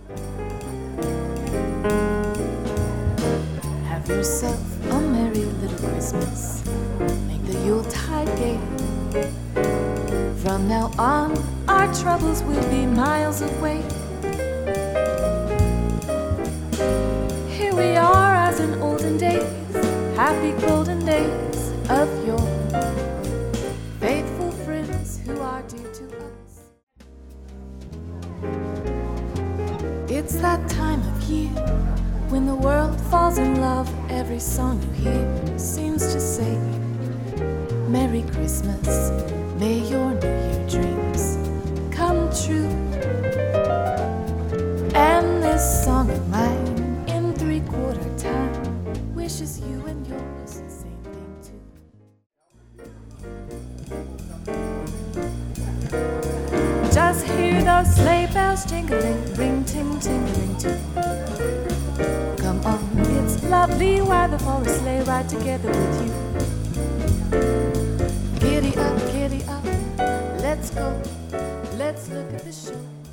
Have yourself a merry little Christmas. Make the Yuletide gay. From now on, our troubles will be miles away. Here we are as in olden days, happy golden days of yore. Faithful friends who are dear to us. It's that time of year when the world falls in love. Every song you hear seems to say, Merry Christmas, may your New Year dreams come true. And this song of mine in 3/4 time wishes you and yours the same thing too. Just hear those sleigh bells jingling, ring ting tingling too. Come on, it's lovely weather for a sleigh ride together with you. Giddy up, let's go, let's look at the show.